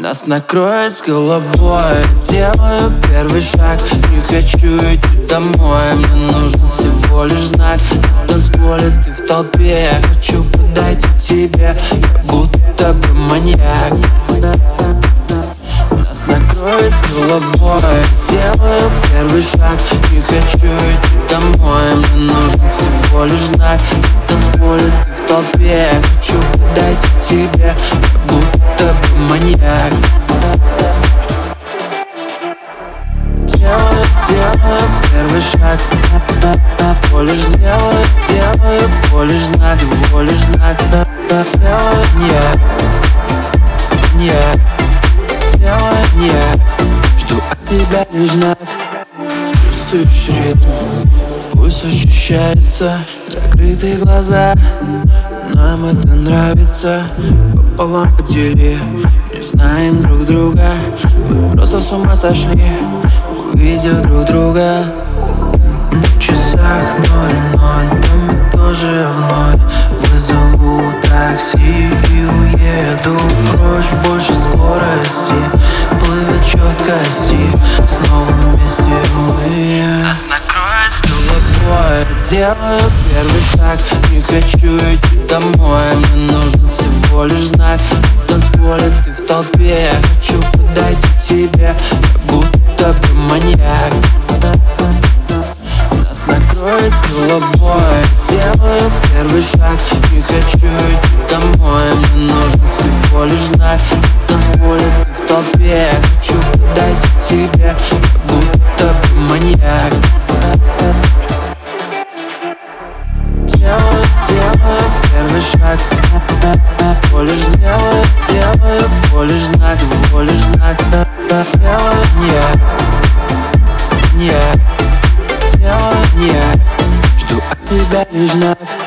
Нас накроет с головой. Делаю первый шаг, не хочу идти домой. Мне нужен всего лишь знак. На танцполе ты в толпе, я хочу подойти к тебе, я будто бы маньяк. Нас накроет с головой. Делаю первый шаг, не хочу идти домой. Мне нужен всего лишь знак. На танцполе ты в толпе, я хочу подойти к тебе, я будто бы маньяк. Делаю первый шаг, всего лишь делаю всего лишь знак, всего лишь знак. Делаю делаю жду от тебя лишь знак. Чувствуешь ритм, пусть ощущается. Закрытые глаза, нам это нравится. Пополам подели, не знаем друг друга. Мы просто с ума сошли, увидев друг друга. На часах 00, да мы тоже в ноль. Вызову такси и уеду прочь. Больше скорости, плывет четкости. Снова вместе мы. Нас накроет с головой. Делаю первый шаг, не хочу идти домой. Мне нужен всего лишь знак. На танцполе ты в толпе, я хочу подойти к тебе, я будто бы маньяк. Нас накроет с головой. Делаю первый шаг, не хочу идти домой. Мне нужен всего лишь знак. На танцполе ты в толпе, я хочу подойти к тебе, я будто бы маньяк. Делаю первый шаг, всего лишь делаю всего лишь знак, всего лишь знак. Делаю делаю жду от тебя лишь знак.